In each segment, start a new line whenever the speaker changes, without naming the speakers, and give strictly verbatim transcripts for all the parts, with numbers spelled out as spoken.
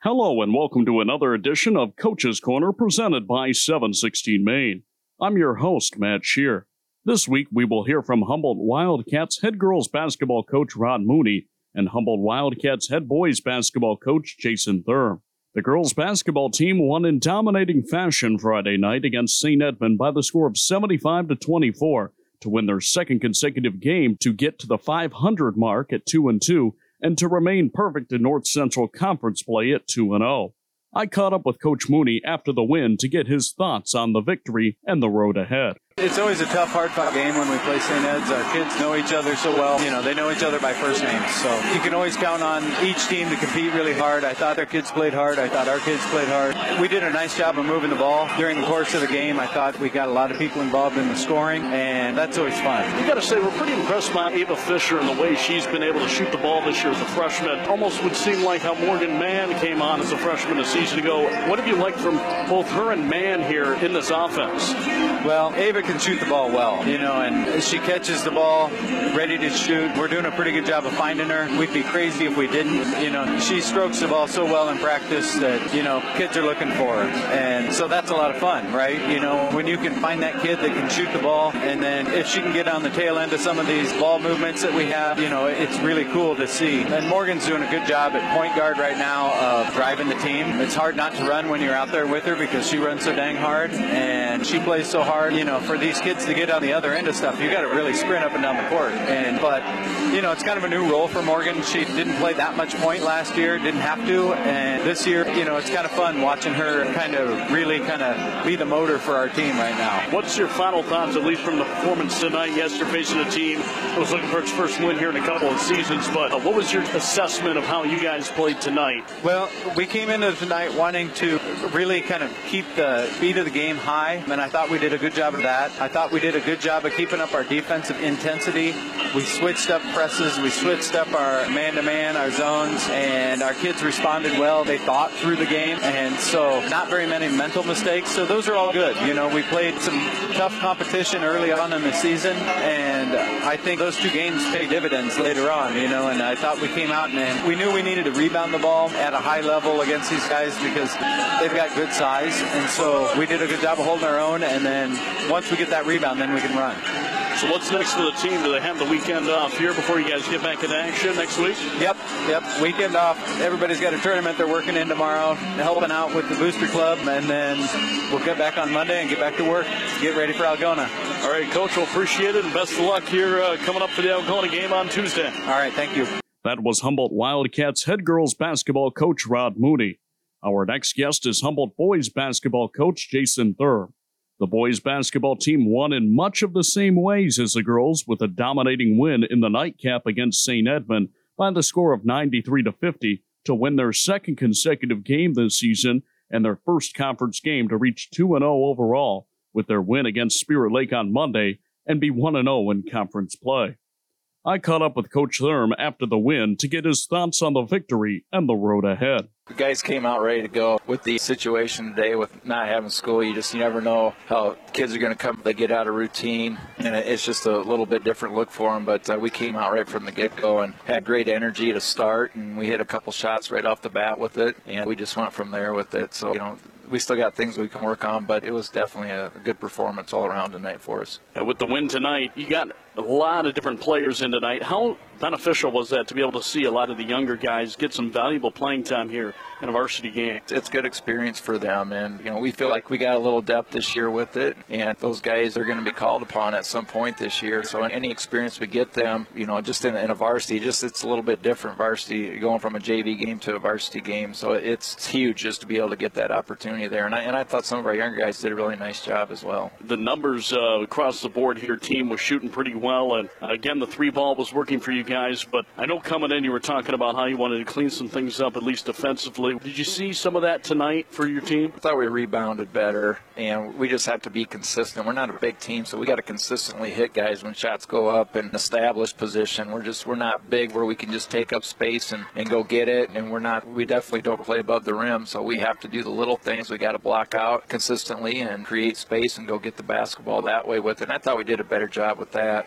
Hello and welcome to another edition of Coach's Corner presented by seven sixteen Maine. I'm your host, Matt Shear. This week we will hear from Humboldt Wildcats head girls basketball coach Rod Mooney and Humboldt Wildcats head boys basketball coach Jason Thurm. The girls basketball team won in dominating fashion Friday night against Saint Edmund by the score of seventy-five to twenty-four to win their second consecutive game to get to the five hundred mark at two and two and to remain perfect in North Central Conference play at two and oh. I caught up with Coach Mooney after the win to get his thoughts on the victory and the road ahead.
It's always a tough, hard-fought game when we play Saint Ed's. Our kids know each other so well. You know, they know each other by first names. So you can always count on each team to compete really hard. I thought our kids played hard. I thought our kids played hard. We did a nice job of moving the ball during the course of the game. I thought we got a lot of people involved in the scoring, and that's always fun.
You got to say, we're pretty impressed by Ava Fisher and the way she's been able to shoot the ball this year as a freshman. Almost would seem like how Morgan Mann came on as a freshman a season ago. What have you liked from both her and Mann here in this offense?
Well, Ava can shoot the ball well. You know, and she catches the ball, ready to shoot. We're doing a pretty good job of finding her. We'd be crazy if we didn't. You know, she strokes the ball so well in practice that, you know, kids are looking for her. And so that's a lot of fun, right? You know, when you can find that kid that can shoot the ball, and then if she can get on the tail end of some of these ball movements that we have, you know, it's really cool to see. And Morgan's doing a good job at point guard right now of driving the team. It's hard not to run when you're out there with her because she runs so dang hard, and she plays so hard. You know, for these kids to get on the other end of stuff, you got to really sprint up and down the court. And but you know, it's kind of a new role for Morgan. She didn't play that much point last year, didn't have to, and this year, you know, it's kind of fun watching her kind of really kind of be the motor for our team right now.
What's your final thoughts, at least from the performance tonight? Yes, you're facing a team that was looking for its first win here in a couple of seasons, but uh, what was your assessment of how you guys played tonight?
Well, we came into tonight wanting to really kind of keep the speed of the game high, and I thought we did a good job of that. I thought we did a good job of keeping up our defensive intensity. We switched up presses, we switched up our man-to-man, our zones, and our kids responded well. They thought through the game, and so not very many mental mistakes, so those are all good. You know, we played some tough competition early on in the season, and I think those two games pay dividends later on, you know, and I thought we came out and we knew we needed to rebound the ball at a high level against these guys because they've got good size, and so we did a good job of holding our own, and then once we get that rebound, then we can run.
So what's next for the team? Do they have the weekend off here before you guys get back into action next week?
Yep, yep. Weekend off. Everybody's got a tournament they're working in tomorrow, helping out with the Booster Club, and then we'll get back on Monday and get back to work, get ready for Algona.
All right, Coach, we'll appreciate it, and best of luck here uh, coming up for the Algona game on Tuesday.
All right, thank you.
That was Humboldt Wildcats head girls basketball coach Rod Mooney. Our next guest is Humboldt boys basketball coach Jason Thurm. The boys basketball team won in much of the same ways as the girls, with a dominating win in the nightcap against Saint Edmund by the score of ninety-three to fifty to win their second consecutive game this season and their first conference game to reach two and oh overall with their win against Spirit Lake on Monday and be one and oh in conference play. I caught up with Coach Thurm after the win to get his thoughts on the victory and the road ahead.
The guys came out ready to go. With the situation today with not having school, you just you never know how kids are going to come. They get out of routine, and it's just a little bit different look for them. But uh, we came out right from the get-go and had great energy to start, and we hit a couple shots right off the bat with it, and we just went from there with it. So, you know, we still got things we can work on, but it was definitely a good performance all around tonight for us.
Uh, with the win tonight, you got a lot of different players in tonight. How beneficial was that to be able to see a lot of the younger guys get some valuable playing time here in a varsity game?
It's good experience for them, and you know, we feel like we got a little depth this year with it, and those guys are going to be called upon at some point this year. So any experience we get them, you know, just in, in a varsity, just it's a little bit different varsity, going from a J V game to a varsity game. So it's, it's huge just to be able to get that opportunity there, and I, and I thought some of our younger guys did a really nice job as well.
The numbers uh, across the board here, team was shooting pretty well, and uh, again, the three ball was working for you guys, but I know coming in you were talking about how you wanted to clean some things up, at least defensively. Did you see some of that tonight for your team?
I thought we rebounded better, and we just have to be consistent. We're not a big team, so we got to consistently hit guys when shots go up and establish position. We're just we're not big where we can just take up space and, and go get it, and we're not we definitely don't play above the rim, so we have to do the little things. We got to block out consistently and create space and go get the basketball that way with it. And I thought we did a better job with that.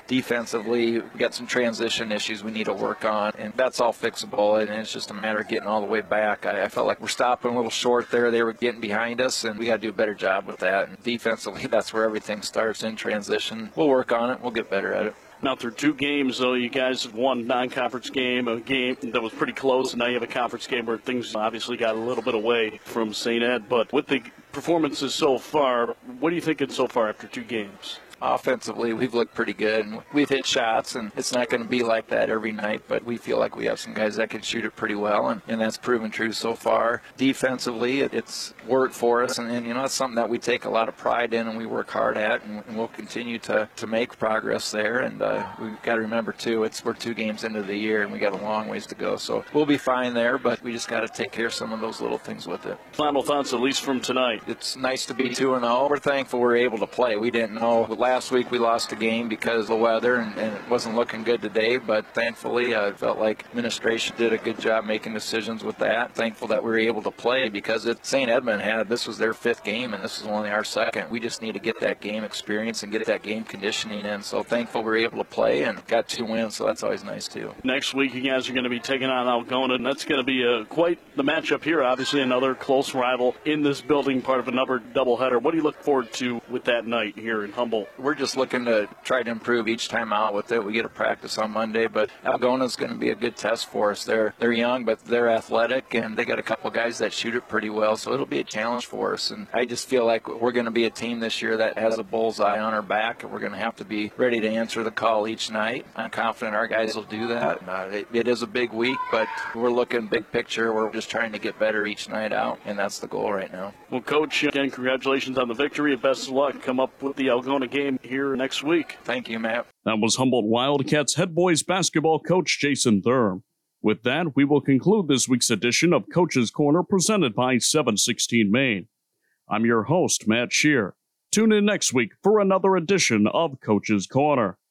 defensively, we got some transition issues we need to work on, and that's all fixable, and it's just a matter of getting all the way back. I, I felt like we're stopping a little short there. They were getting behind us, and we got to do a better job with that. And defensively, that's where everything starts, in transition. We'll work on it. We'll get better at it.
Now, through two games, though, you guys have won non-conference game, a game that was pretty close, and now you have a conference game where things obviously got a little bit away from Saint Ed. But with the performances so far, what are you thinking so far after two games?
Offensively, we've looked pretty good, and we've hit shots, and it's not going to be like that every night, but we feel like we have some guys that can shoot it pretty well, and, and that's proven true so far. Defensively, it, it's worked for us, and, and, you know, it's something that we take a lot of pride in and we work hard at, and, and we'll continue to, to make progress there, and uh, we've got to remember, too, it's we're two games into the year, and we got a long ways to go, so we'll be fine there, but we just got to take care of some of those little things with it.
Final thoughts, at least from tonight.
It's nice to be two and oh. We're thankful we're able to play. We didn't know last week we lost a game because of the weather, and, and it wasn't looking good today, but thankfully I felt like administration did a good job making decisions with that. Thankful that we were able to play because it, Saint Edmund had, this was their fifth game, and this is only our second. We just need to get that game experience and get that game conditioning in, so thankful we were able to play and got two wins, so that's always nice too.
Next week you guys are going to be taking on Algona, and that's going to be a, quite the matchup here. Obviously another close rival in this building, part of another doubleheader. What do you look forward to with that night here in Humboldt?
We're just looking to try to improve each time out with it. We get a practice on Monday, but Algona's going to be a good test for us. They're they're young, but they're athletic, and they got a couple guys that shoot it pretty well, so it'll be a challenge for us. And I just feel like we're going to be a team this year that has a bullseye on our back, and we're going to have to be ready to answer the call each night. I'm confident our guys will do that. Uh, it, it is a big week, but we're looking big picture. We're just trying to get better each night out, and that's the goal right now.
Well, Coach, again, congratulations on the victory, and best of luck. Come up with the Algona game here next week.
Thank you, Matt.
That was Humboldt Wildcats head boys basketball coach Jason Thurm. With that, we will conclude this week's edition of Coach's Corner presented by seven sixteen Maine. I'm your host, Matt Shear. Tune in next week for another edition of Coach's Corner.